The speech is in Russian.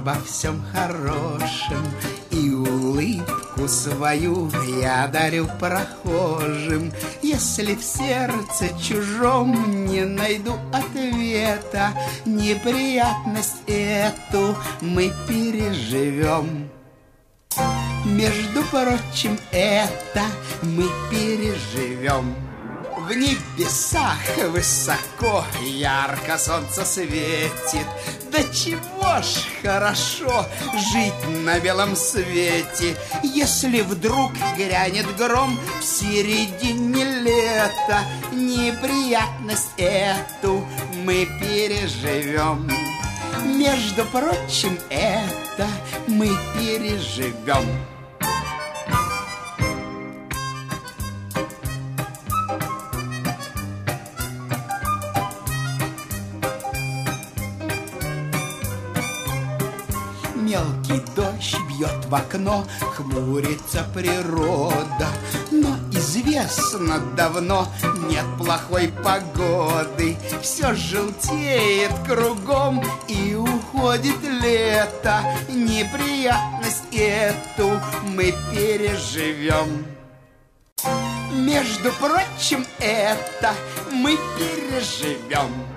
обо всем хорошем, и улыбку свою я дарю прохожим. Если в сердце чужом не найду ответа, неприятность эту мы переживем. Между прочим, это мы переживем. В небесах высоко ярко солнце светит. Да чего ж хорошо жить на белом свете. Если вдруг грянет гром в середине лета, неприятность эту мы переживем. Между прочим, это мы переживем. Мелкий дождь бьет в окно, хмурится природа. Но известно давно, нет плохой погоды. Все желтеет кругом и уходит лето. Неприятность эту мы переживем. Между прочим, это мы переживем.